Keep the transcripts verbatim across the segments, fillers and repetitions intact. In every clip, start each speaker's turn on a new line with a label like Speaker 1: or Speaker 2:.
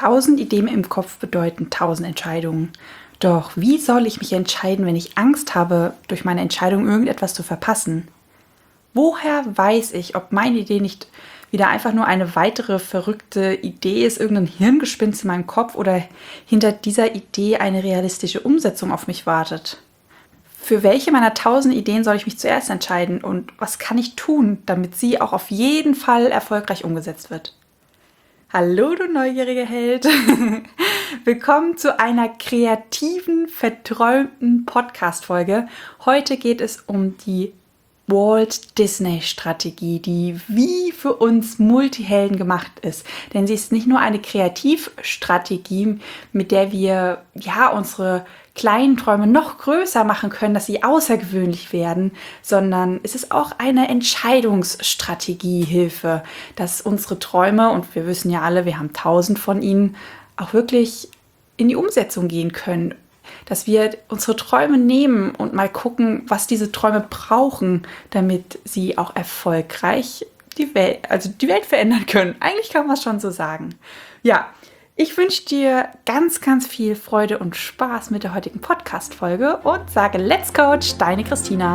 Speaker 1: Tausend Ideen im Kopf bedeuten tausend Entscheidungen. Doch wie soll ich mich entscheiden, wenn ich Angst habe, durch meine Entscheidung irgendetwas zu verpassen? Woher weiß ich, ob meine Idee nicht wieder einfach nur eine weitere verrückte Idee ist, irgendein Hirngespinst in meinem Kopf oder hinter dieser Idee eine realistische Umsetzung auf mich wartet? Für welche meiner tausend Ideen soll ich mich zuerst entscheiden und was kann ich tun, damit sie auch auf jeden Fall erfolgreich umgesetzt wird? Hallo, du neugieriger Held! Willkommen zu einer kreativen, verträumten Podcast-Folge. Heute geht es um die Walt Disney Strategie, die wie für uns Multihelden gemacht ist. Denn sie ist nicht nur eine Kreativstrategie, mit der wir ja unsere kleinen Träume noch größer machen können, dass sie außergewöhnlich werden, sondern es ist auch eine Entscheidungsstrategiehilfe, dass unsere Träume, und wir wissen ja alle, wir haben tausend von ihnen, auch wirklich in die Umsetzung gehen können. Dass wir unsere Träume nehmen und mal gucken, was diese Träume brauchen, damit sie auch erfolgreich die Welt, also die Welt verändern können. Eigentlich kann man es schon so sagen. Ja, ich wünsche dir ganz, ganz viel Freude und Spaß mit der heutigen Podcast-Folge und sage Let's Coach, deine Christina.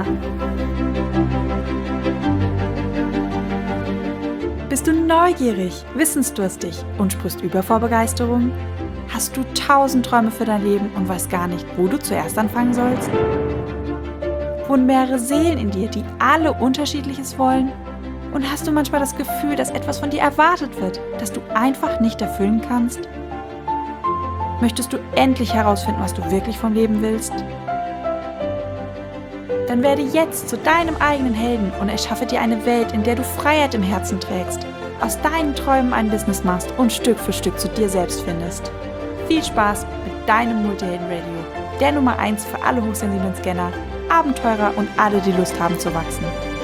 Speaker 1: Bist du neugierig, wissensdurstig und sprichst über vor Begeisterung? Hast du tausend Träume für dein Leben und weißt gar nicht, wo du zuerst anfangen sollst? Wohnen mehrere Seelen in dir, die alle Unterschiedliches wollen? Und hast du manchmal das Gefühl, dass etwas von dir erwartet wird, das du einfach nicht erfüllen kannst? Möchtest du endlich herausfinden, was du wirklich vom Leben willst? Dann werde jetzt zu deinem eigenen Helden und erschaffe dir eine Welt, in der du Freiheit im Herzen trägst, aus deinen Träumen ein Business machst und Stück für Stück zu dir selbst findest. Viel Spaß mit deinem Multihelden-Radio, der Nummer eins für alle hochsensiblen Scanner, Abenteurer und alle, die Lust haben zu wachsen.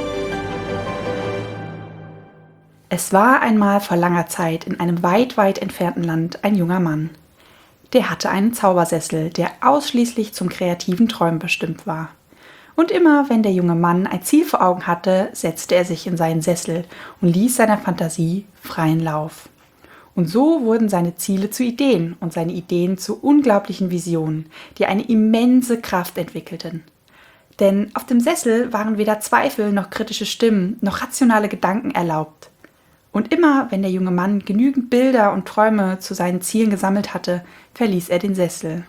Speaker 1: Es war einmal vor langer Zeit in einem weit, weit entfernten Land ein junger Mann. Der hatte einen Zaubersessel, der ausschließlich zum kreativen Träumen bestimmt war. Und immer, wenn der junge Mann ein Ziel vor Augen hatte, setzte er sich in seinen Sessel und ließ seiner Fantasie freien Lauf. Und so wurden seine Ziele zu Ideen und seine Ideen zu unglaublichen Visionen, die eine immense Kraft entwickelten. Denn auf dem Sessel waren weder Zweifel noch kritische Stimmen noch rationale Gedanken erlaubt. Und immer, wenn der junge Mann genügend Bilder und Träume zu seinen Zielen gesammelt hatte, verließ er den Sessel.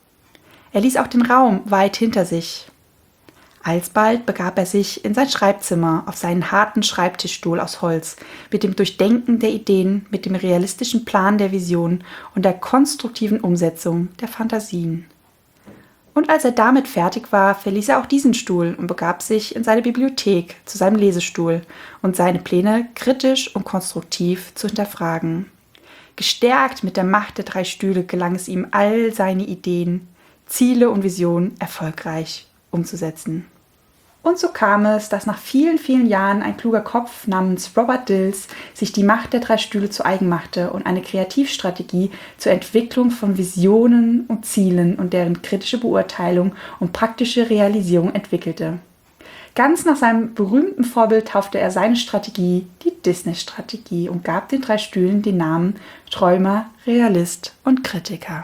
Speaker 1: Er ließ auch den Raum weit hinter sich. Alsbald begab er sich in sein Schreibzimmer auf seinen harten Schreibtischstuhl aus Holz, mit dem Durchdenken der Ideen, mit dem realistischen Plan der Vision und der konstruktiven Umsetzung der Fantasien. Und als er damit fertig war, verließ er auch diesen Stuhl und begab sich in seine Bibliothek, zu seinem Lesestuhl und seine Pläne kritisch und konstruktiv zu hinterfragen. Gestärkt mit der Macht der drei Stühle gelang es ihm, all seine Ideen, Ziele und Visionen erfolgreich umzusetzen. Und so kam es, dass nach vielen, vielen Jahren ein kluger Kopf namens Robert Dills sich die Macht der drei Stühle zu eigen machte und eine Kreativstrategie zur Entwicklung von Visionen und Zielen und deren kritische Beurteilung und praktische Realisierung entwickelte. Ganz nach seinem berühmten Vorbild taufte er seine Strategie die Disney-Strategie und gab den drei Stühlen den Namen Träumer, Realist und Kritiker.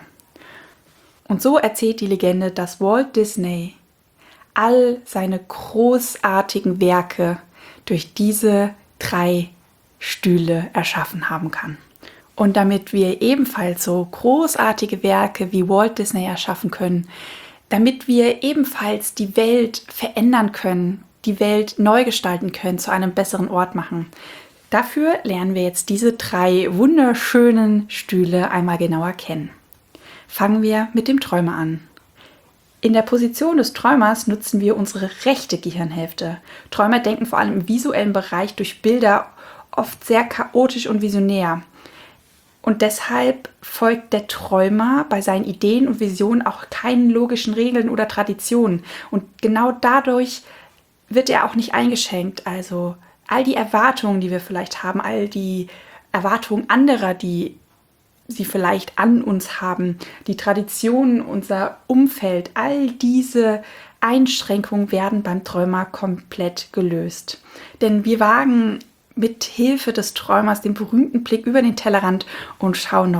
Speaker 1: Und so erzählt die Legende, dass Walt Disney all seine großartigen Werke durch diese drei Stühle erschaffen haben kann. Und damit wir ebenfalls so großartige Werke wie Walt Disney erschaffen können, damit wir ebenfalls die Welt verändern können, die Welt neu gestalten können, zu einem besseren Ort machen, dafür lernen wir jetzt diese drei wunderschönen Stühle einmal genauer kennen. Fangen wir mit dem Träumer an. In der Position des Träumers nutzen wir unsere rechte Gehirnhälfte. Träumer denken vor allem im visuellen Bereich durch Bilder oft sehr chaotisch und visionär. Und deshalb folgt der Träumer bei seinen Ideen und Visionen auch keinen logischen Regeln oder Traditionen. Und genau dadurch wird er auch nicht eingeschränkt. Also all die Erwartungen, die wir vielleicht haben, all die Erwartungen anderer, die sie vielleicht an uns haben, die Traditionen, unser Umfeld, all diese Einschränkungen werden beim Träumer komplett gelöst. Denn wir wagen mit Hilfe des Träumers den berühmten Blick über den Tellerrand und schauen noch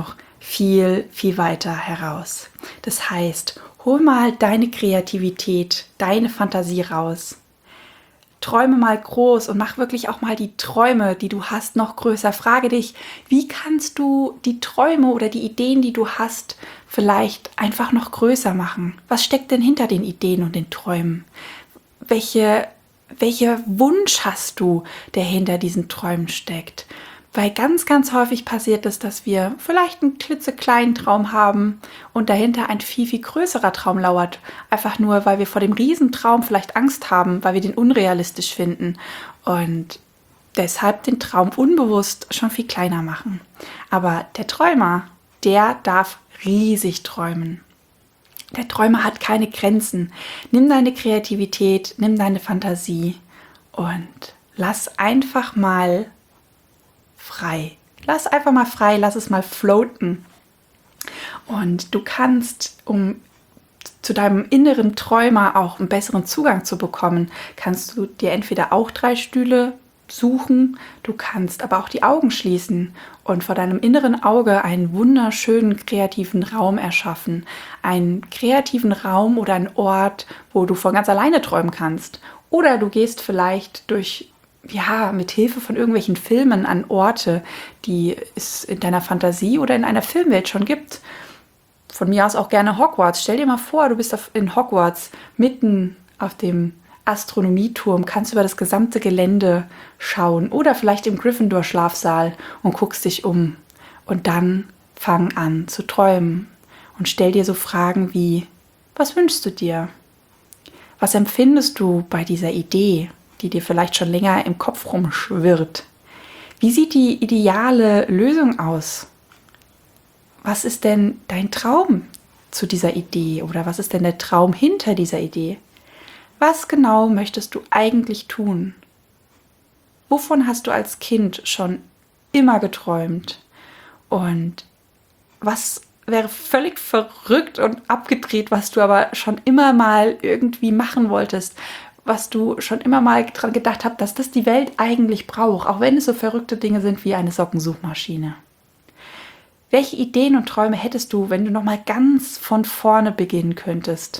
Speaker 1: viel, viel weiter heraus. Das heißt, hol mal deine Kreativität, deine Fantasie raus. Träume mal groß und mach wirklich auch mal die Träume, die du hast, noch größer. Frage dich, wie kannst du die Träume oder die Ideen, die du hast, vielleicht einfach noch größer machen? Was steckt denn hinter den Ideen und den Träumen? Welche, welcher Wunsch hast du, der hinter diesen Träumen steckt? Weil ganz, ganz häufig passiert es, dass wir vielleicht einen klitzekleinen Traum haben und dahinter ein viel, viel größerer Traum lauert. Einfach nur, weil wir vor dem Riesentraum vielleicht Angst haben, weil wir den unrealistisch finden und deshalb den Traum unbewusst schon viel kleiner machen. Aber der Träumer, der darf riesig träumen. Der Träumer hat keine Grenzen. Nimm deine Kreativität, nimm deine Fantasie und lass einfach mal frei. Lass einfach mal frei, lass es mal floaten. Und du kannst, um zu deinem inneren Träumer auch einen besseren Zugang zu bekommen, kannst du dir entweder auch drei Stühle suchen, du kannst aber auch die Augen schließen und vor deinem inneren Auge einen wunderschönen kreativen Raum erschaffen. Einen kreativen Raum oder einen Ort, wo du von ganz alleine träumen kannst. Oder du gehst vielleicht durch ja, mit Hilfe von irgendwelchen Filmen an Orte, die es in deiner Fantasie oder in einer Filmwelt schon gibt. Von mir aus auch gerne Hogwarts. Stell dir mal vor, du bist auf, in Hogwarts, mitten auf dem Astronomieturm, kannst über das gesamte Gelände schauen oder vielleicht im Gryffindor-Schlafsaal und guckst dich um. Und dann fang an zu träumen und stell dir so Fragen wie, was wünschst du dir? Was empfindest du bei dieser Idee, die dir vielleicht schon länger im Kopf rumschwirrt? Wie sieht die ideale Lösung aus? Was ist denn dein Traum zu dieser Idee oder was ist denn der Traum hinter dieser Idee? Was genau möchtest du eigentlich tun? Wovon hast du als Kind schon immer geträumt? Und was wäre völlig verrückt und abgedreht, was du aber schon immer mal irgendwie machen wolltest? Was du schon immer mal dran gedacht hast, dass das die Welt eigentlich braucht, auch wenn es so verrückte Dinge sind wie eine Sockensuchmaschine. Welche Ideen und Träume hättest du, wenn du nochmal ganz von vorne beginnen könntest?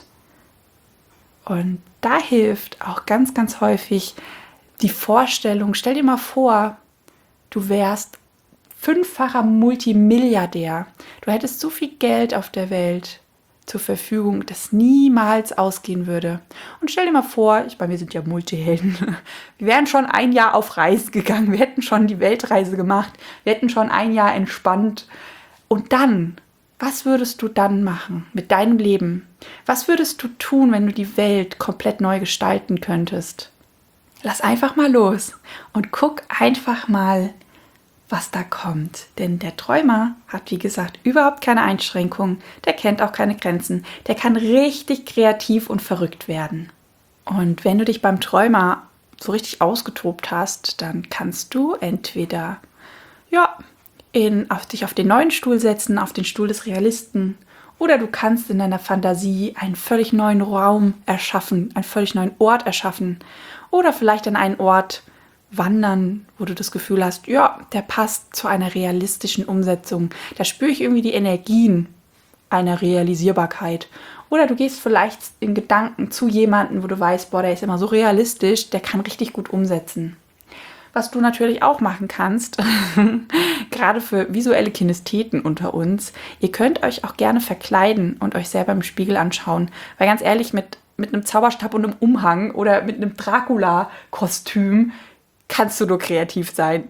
Speaker 1: Und da hilft auch ganz, ganz häufig die Vorstellung, stell dir mal vor, du wärst fünffacher Multimilliardär. Du hättest so viel Geld auf der Welt zur Verfügung, das niemals ausgehen würde. Und stell dir mal vor, ich meine, wir sind ja Multihelden, wir wären schon ein Jahr auf Reisen gegangen, wir hätten schon die Weltreise gemacht, wir hätten schon ein Jahr entspannt. Und dann, was würdest du dann machen mit deinem Leben? Was würdest du tun, wenn du die Welt komplett neu gestalten könntest? Lass einfach mal los und guck einfach mal, was da kommt. Denn der Träumer hat, wie gesagt, überhaupt keine Einschränkungen. Der kennt auch keine Grenzen. Der kann richtig kreativ und verrückt werden. Und wenn du dich beim Träumer so richtig ausgetobt hast, dann kannst du entweder ja, in, auf dich auf den neuen Stuhl setzen, auf den Stuhl des Realisten, oder du kannst in deiner Fantasie einen völlig neuen Raum erschaffen, einen völlig neuen Ort erschaffen oder vielleicht an einen Ort wandern, wo du das Gefühl hast, ja, der passt zu einer realistischen Umsetzung. Da spüre ich irgendwie die Energien einer Realisierbarkeit. Oder du gehst vielleicht in Gedanken zu jemandem, wo du weißt, boah, der ist immer so realistisch, der kann richtig gut umsetzen. Was du natürlich auch machen kannst, gerade für visuelle Kinestheten unter uns, ihr könnt euch auch gerne verkleiden und euch selber im Spiegel anschauen. Weil ganz ehrlich, mit, mit einem Zauberstab und einem Umhang oder mit einem Dracula-Kostüm kannst du nur kreativ sein.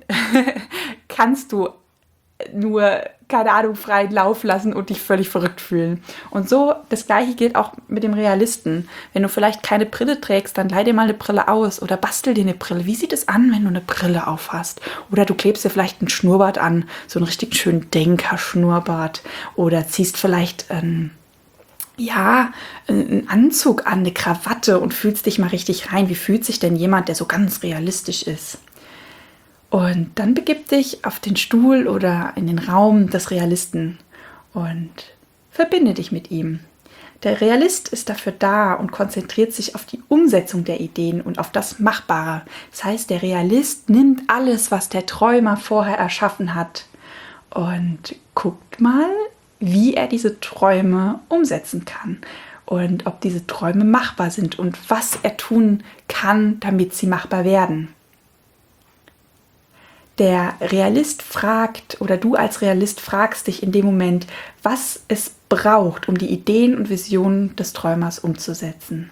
Speaker 1: Kannst du nur, keine Ahnung, freien Lauf lassen und dich völlig verrückt fühlen. Und so, das Gleiche gilt auch mit dem Realisten. Wenn du vielleicht keine Brille trägst, dann leih dir mal eine Brille aus oder bastel dir eine Brille. Wie sieht es an, wenn du eine Brille aufhast? Oder du klebst dir vielleicht einen Schnurrbart an, so einen richtig schönen Denker-Schnurrbart. Oder ziehst vielleicht ein ja, einen Anzug an, eine Krawatte und fühlst dich mal richtig rein. Wie fühlt sich denn jemand, der so ganz realistisch ist? Und dann begib dich auf den Stuhl oder in den Raum des Realisten und verbinde dich mit ihm. Der Realist ist dafür da und konzentriert sich auf die Umsetzung der Ideen und auf das Machbare. Das heißt, der Realist nimmt alles, was der Träumer vorher erschaffen hat und guckt mal, wie er diese Träume umsetzen kann und ob diese Träume machbar sind und was er tun kann, damit sie machbar werden. Der Realist fragt, oder du als Realist fragst dich in dem Moment, was es braucht, um die Ideen und Visionen des Träumers umzusetzen.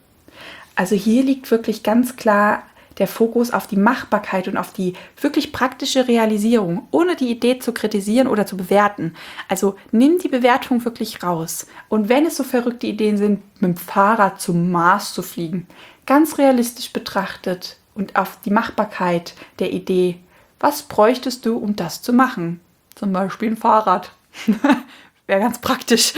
Speaker 1: Also hier liegt wirklich ganz klar der Fokus auf die Machbarkeit und auf die wirklich praktische Realisierung, ohne die Idee zu kritisieren oder zu bewerten. Also nimm die Bewertung wirklich raus. Und wenn es so verrückte Ideen sind, mit dem Fahrrad zum Mars zu fliegen, ganz realistisch betrachtet und auf die Machbarkeit der Idee, was bräuchtest du, um das zu machen? Zum Beispiel ein Fahrrad. Wäre ganz praktisch.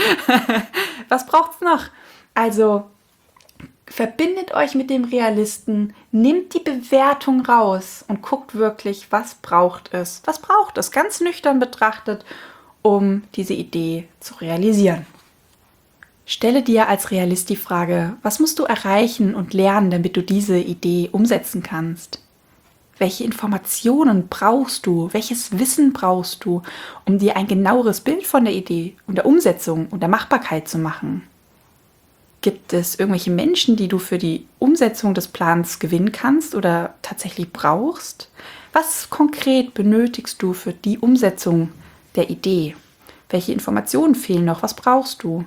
Speaker 1: Was braucht es noch? Also verbindet euch mit dem Realisten, nimmt die Bewertung raus und guckt wirklich, was braucht es? Was braucht es, ganz nüchtern betrachtet, um diese Idee zu realisieren? Stelle dir als Realist die Frage, was musst du erreichen und lernen, damit du diese Idee umsetzen kannst? Welche Informationen brauchst du? Welches Wissen brauchst du, um dir ein genaueres Bild von der Idee und der Umsetzung und der Machbarkeit zu machen? Gibt es irgendwelche Menschen, die du für die Umsetzung des Plans gewinnen kannst oder tatsächlich brauchst? Was konkret benötigst du für die Umsetzung der Idee? Welche Informationen fehlen noch? Was brauchst du?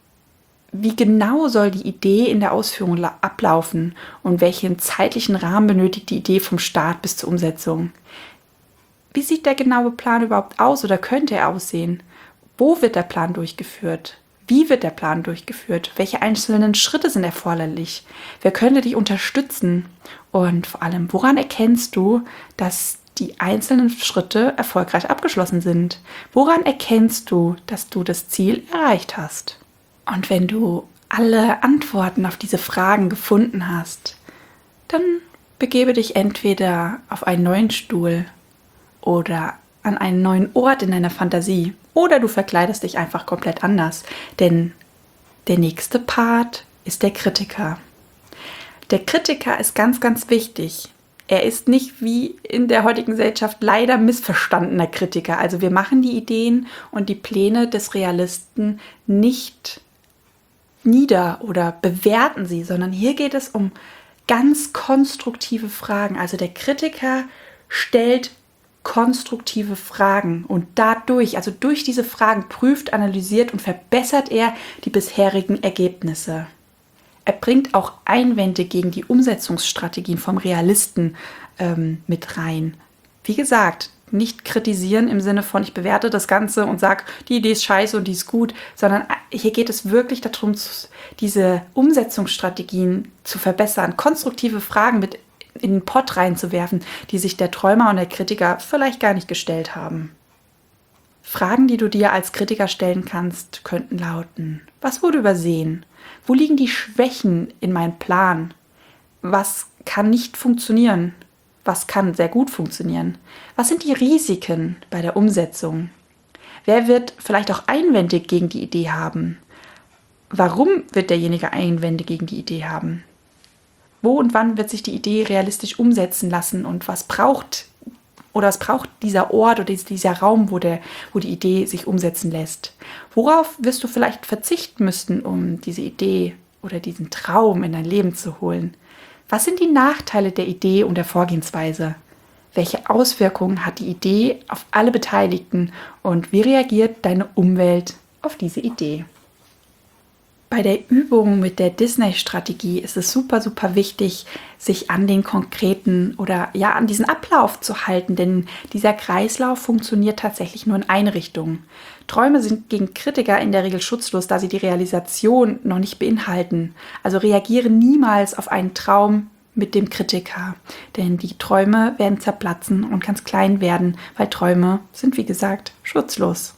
Speaker 1: Wie genau soll die Idee in der Ausführung la- ablaufen und welchen zeitlichen Rahmen benötigt die Idee vom Start bis zur Umsetzung? Wie sieht der genaue Plan überhaupt aus oder könnte er aussehen? Wo wird der Plan durchgeführt? Wie wird der Plan durchgeführt? Welche einzelnen Schritte sind erforderlich? Wer könnte dich unterstützen? Und vor allem, woran erkennst du, dass die einzelnen Schritte erfolgreich abgeschlossen sind? Woran erkennst du, dass du das Ziel erreicht hast? Und wenn du alle Antworten auf diese Fragen gefunden hast, dann begebe dich entweder auf einen neuen Stuhl oder an einen neuen Ort in deiner Fantasie oder du verkleidest dich einfach komplett anders, denn der nächste Part ist der Kritiker. Der Kritiker ist ganz, ganz wichtig. Er ist nicht wie in der heutigen Gesellschaft leider missverstandener Kritiker. Also wir machen die Ideen und die Pläne des Realisten nicht nieder oder bewerten sie, sondern hier geht es um ganz konstruktive Fragen. Also der Kritiker stellt konstruktive Fragen und dadurch, also durch diese Fragen prüft, analysiert und verbessert er die bisherigen Ergebnisse. Er bringt auch Einwände gegen die Umsetzungsstrategien vom Realisten ähm, mit rein. Wie gesagt, nicht kritisieren im Sinne von, ich bewerte das Ganze und sage, die Idee ist scheiße und die ist gut, sondern hier geht es wirklich darum, diese Umsetzungsstrategien zu verbessern, konstruktive Fragen mit in den Pott reinzuwerfen, die sich der Träumer und der Kritiker vielleicht gar nicht gestellt haben. Fragen, die du dir als Kritiker stellen kannst, könnten lauten: Was wurde übersehen? Wo liegen die Schwächen in meinem Plan? Was kann nicht funktionieren? Was kann sehr gut funktionieren? Was sind die Risiken bei der Umsetzung? Wer wird vielleicht auch Einwände gegen die Idee haben? Warum wird derjenige Einwände gegen die Idee haben? Wo und wann wird sich die Idee realistisch umsetzen lassen und was braucht oder was braucht dieser Ort oder dieser Raum, wo, der, wo die Idee sich umsetzen lässt? Worauf wirst du vielleicht verzichten müssen, um diese Idee oder diesen Traum in dein Leben zu holen? Was sind die Nachteile der Idee und der Vorgehensweise? Welche Auswirkungen hat die Idee auf alle Beteiligten und wie reagiert deine Umwelt auf diese Idee? Bei der Übung mit der Disney-Strategie ist es super, super wichtig, sich an den konkreten oder ja an diesen Ablauf zu halten, denn dieser Kreislauf funktioniert tatsächlich nur in eine Richtung. Träume sind gegen Kritiker in der Regel schutzlos, da sie die Realisation noch nicht beinhalten. Also reagiere niemals auf einen Traum mit dem Kritiker, denn die Träume werden zerplatzen und ganz klein werden, weil Träume sind, wie gesagt, schutzlos.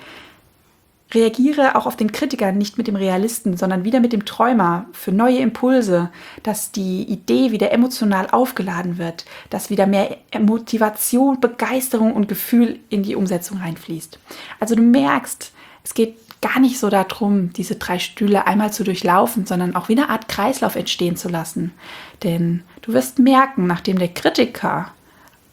Speaker 1: Reagiere auch auf den Kritiker nicht mit dem Realisten, sondern wieder mit dem Träumer für neue Impulse, dass die Idee wieder emotional aufgeladen wird, dass wieder mehr Motivation, Begeisterung und Gefühl in die Umsetzung reinfließt. Also du merkst, es geht gar nicht so darum, diese drei Stühle einmal zu durchlaufen, sondern auch wie eine Art Kreislauf entstehen zu lassen. Denn du wirst merken, nachdem der Kritiker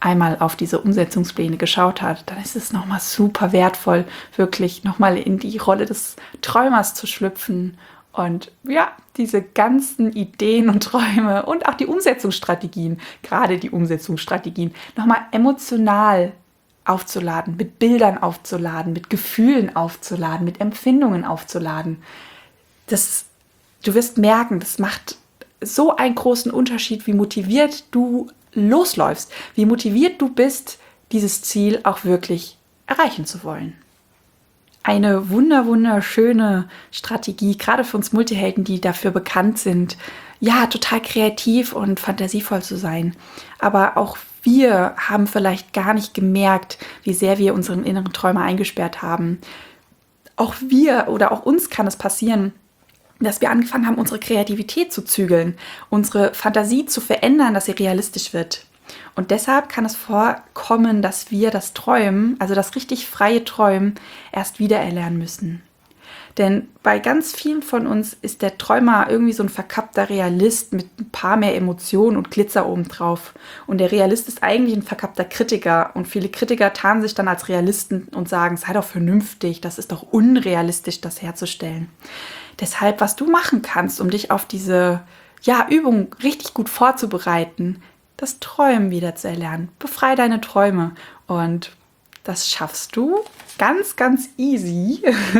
Speaker 1: einmal auf diese Umsetzungspläne geschaut hat, dann ist es nochmal super wertvoll, wirklich nochmal in die Rolle des Träumers zu schlüpfen und ja, diese ganzen Ideen und Träume und auch die Umsetzungsstrategien, gerade die Umsetzungsstrategien, nochmal emotional aufzuladen, mit Bildern aufzuladen, mit Gefühlen aufzuladen, mit Empfindungen aufzuladen. Das, du wirst merken, das macht so einen großen Unterschied, wie motiviert du losläufst, wie motiviert du bist, dieses Ziel auch wirklich erreichen zu wollen. Eine wunder, wunderschöne Strategie, gerade für uns Multihelden, die dafür bekannt sind, ja, total kreativ und fantasievoll zu sein. Aber auch wir haben vielleicht gar nicht gemerkt, wie sehr wir unseren inneren Träumer eingesperrt haben. Auch wir oder auch uns kann es passieren, dass wir angefangen haben, unsere Kreativität zu zügeln, unsere Fantasie zu verändern, dass sie realistisch wird. Und deshalb kann es vorkommen, dass wir das Träumen, also das richtig freie Träumen, erst wieder erlernen müssen. Denn bei ganz vielen von uns ist der Träumer irgendwie so ein verkappter Realist mit ein paar mehr Emotionen und Glitzer obendrauf. Und der Realist ist eigentlich ein verkappter Kritiker. Und viele Kritiker tarnen sich dann als Realisten und sagen, sei doch vernünftig, das ist doch unrealistisch, das herzustellen. Deshalb, was du machen kannst, um dich auf diese ja, Übung richtig gut vorzubereiten, das Träumen wieder zu erlernen. Befrei deine Träume. Und das schaffst du ganz, ganz easy,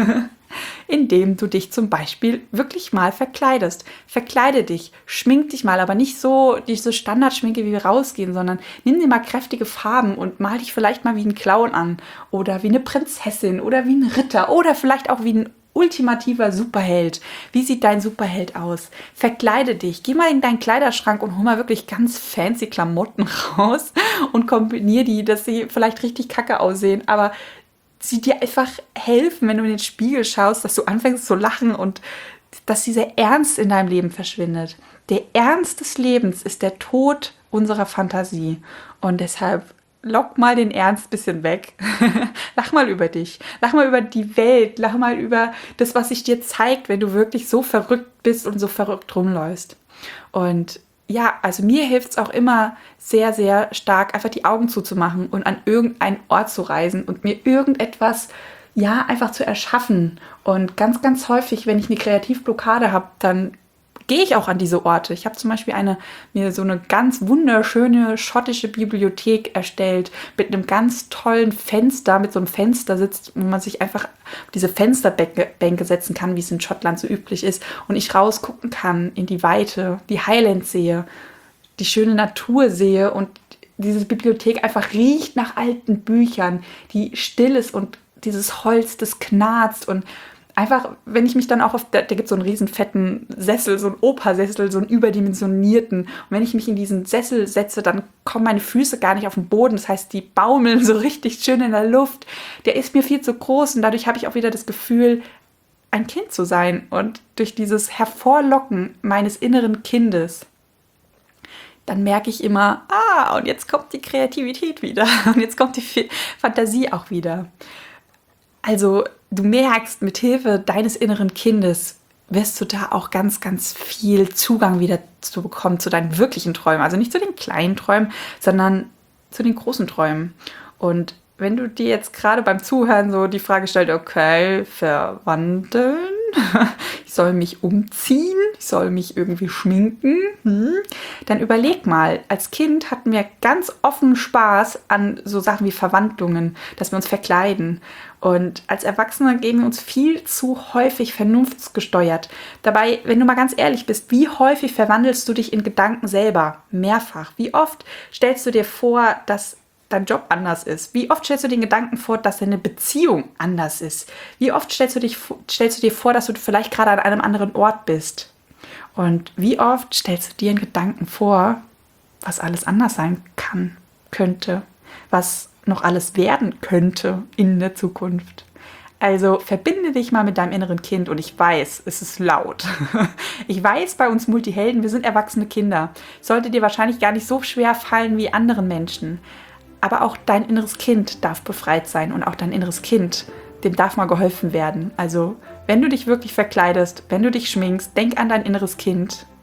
Speaker 1: indem du dich zum Beispiel wirklich mal verkleidest. Verkleide dich, schmink dich mal, aber nicht so diese Standardschminke, wie wir rausgehen, sondern nimm dir mal kräftige Farben und mal dich vielleicht mal wie ein Clown an oder wie eine Prinzessin oder wie ein Ritter oder vielleicht auch wie ein ultimativer Superheld. Wie sieht dein Superheld aus? Verkleide dich. Geh mal in deinen Kleiderschrank und hol mal wirklich ganz fancy Klamotten raus und kombiniere die, dass sie vielleicht richtig kacke aussehen, aber sie dir einfach helfen, wenn du in den Spiegel schaust, dass du anfängst zu lachen und dass dieser Ernst in deinem Leben verschwindet. Der Ernst des Lebens ist der Tod unserer Fantasie. Und deshalb lock mal den Ernst ein bisschen weg. Lach mal über dich. Lach mal über die Welt. Lach mal über das, was sich dir zeigt, wenn du wirklich so verrückt bist und so verrückt rumläufst. Und ja, also mir hilft es auch immer sehr, sehr stark, einfach die Augen zuzumachen und an irgendeinen Ort zu reisen und mir irgendetwas, ja, einfach zu erschaffen. Und ganz, ganz häufig, wenn ich eine Kreativblockade habe, dann gehe ich auch an diese Orte. Ich habe zum Beispiel eine, mir so eine ganz wunderschöne schottische Bibliothek erstellt mit einem ganz tollen Fenster, mit so einem Fenstersitz, wo man sich einfach auf diese Fensterbänke Bänke setzen kann, wie es in Schottland so üblich ist, und ich rausgucken kann in die Weite, die Highlands sehe, die schöne Natur sehe und diese Bibliothek einfach riecht nach alten Büchern, die still ist und dieses Holz, das knarzt und einfach, wenn ich mich dann auch auf, da, da gibt es so einen riesen fetten Sessel, so einen Opersessel, so einen überdimensionierten. Und wenn ich mich in diesen Sessel setze, dann kommen meine Füße gar nicht auf den Boden. Das heißt, die baumeln so richtig schön in der Luft. Der ist mir viel zu groß und dadurch habe ich auch wieder das Gefühl, ein Kind zu sein. Und durch dieses Hervorlocken meines inneren Kindes, dann merke ich immer, ah, und jetzt kommt die Kreativität wieder. Und jetzt kommt die Fantasie auch wieder. Also du merkst, mit Hilfe deines inneren Kindes wirst du da auch ganz, ganz viel Zugang wieder zu bekommen zu deinen wirklichen Träumen. Also nicht zu den kleinen Träumen, sondern zu den großen Träumen. Und wenn du dir jetzt gerade beim Zuhören so die Frage stellst, okay, verwandeln, ich soll mich umziehen, ich soll mich irgendwie schminken, hm, dann überleg mal, als Kind hatten wir ganz offen Spaß an so Sachen wie Verwandlungen, dass wir uns verkleiden. Und als Erwachsene gehen wir uns viel zu häufig vernunftsgesteuert. Dabei, wenn du mal ganz ehrlich bist, wie häufig verwandelst du dich in Gedanken selber? Mehrfach. Wie oft stellst du dir vor, dass dein Job anders ist? Wie oft stellst du den Gedanken vor, dass deine Beziehung anders ist? Wie oft stellst du, dich, stellst du dir vor, dass du vielleicht gerade an einem anderen Ort bist? Und wie oft stellst du dir in Gedanken vor, was alles anders sein kann, könnte, was noch alles werden könnte in der Zukunft? Also verbinde dich mal mit deinem inneren Kind und ich weiß, es ist laut. Ich weiß, bei uns Multihelden, wir sind erwachsene Kinder. Sollte dir wahrscheinlich gar nicht so schwer fallen wie anderen Menschen. Aber auch dein inneres Kind darf befreit sein und auch dein inneres Kind, dem darf mal geholfen werden. Also wenn du dich wirklich verkleidest, wenn du dich schminkst, denk an dein inneres Kind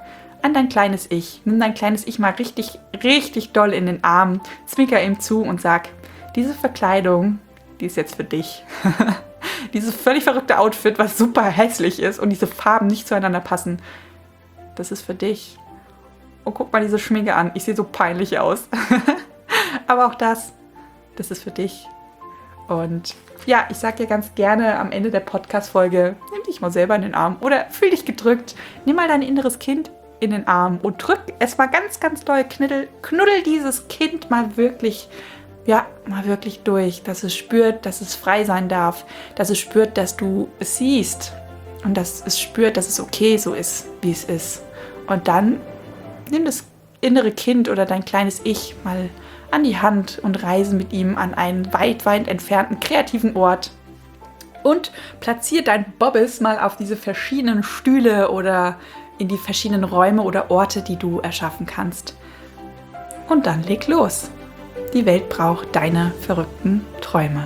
Speaker 1: an dein kleines Ich. Nimm dein kleines Ich mal richtig, richtig doll in den Arm, zwinker ihm zu und sag, diese Verkleidung, die ist jetzt für dich. Dieses völlig verrückte Outfit, was super hässlich ist und diese Farben nicht zueinander passen, das ist für dich. Und guck mal diese Schminke an, ich sehe so peinlich aus. Aber auch das, das ist für dich. Und ja, ich sage dir ganz gerne am Ende der Podcast-Folge, nimm dich mal selber in den Arm oder fühl dich gedrückt. Nimm mal dein inneres Kind in den Arm und drück es mal ganz, ganz doll. Knuddel, knuddel dieses Kind mal wirklich, ja, mal wirklich durch. Dass es spürt, dass es frei sein darf. Dass es spürt, dass du es siehst. Und dass es spürt, dass es okay so ist, wie es ist. Und dann nimm das innere Kind oder dein kleines Ich mal an die Hand und reise mit ihm an einen weit, weit entfernten kreativen Ort und platziere dein Bobbes mal auf diese verschiedenen Stühle oder in die verschiedenen Räume oder Orte, die du erschaffen kannst. Und dann leg los. Die Welt braucht deine verrückten Träume.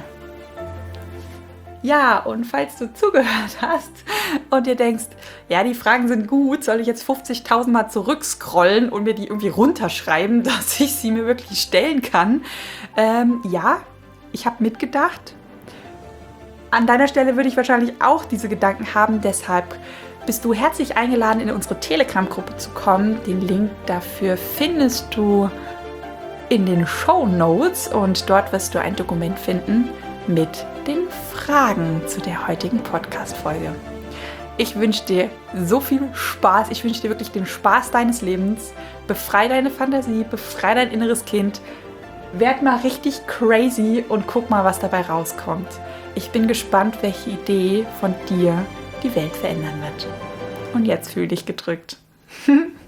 Speaker 1: Ja, und falls du zugehört hast und dir denkst, ja, die Fragen sind gut, soll ich jetzt fünfzigtausend Mal zurückscrollen und mir die irgendwie runterschreiben, dass ich sie mir wirklich stellen kann? Ähm, ja, ich habe mitgedacht. An deiner Stelle würde ich wahrscheinlich auch diese Gedanken haben, deshalb bist du herzlich eingeladen, in unsere Telegram-Gruppe zu kommen. Den Link dafür findest du in den Shownotes und dort wirst du ein Dokument finden mit den Fragen zu der heutigen Podcast-Folge. Ich wünsche dir so viel Spaß. Ich wünsche dir wirklich den Spaß deines Lebens. Befrei deine Fantasie, befrei dein inneres Kind. Werd mal richtig crazy und guck mal, was dabei rauskommt. Ich bin gespannt, welche Idee von dir die Welt verändern wird. Und jetzt fühl dich gedrückt.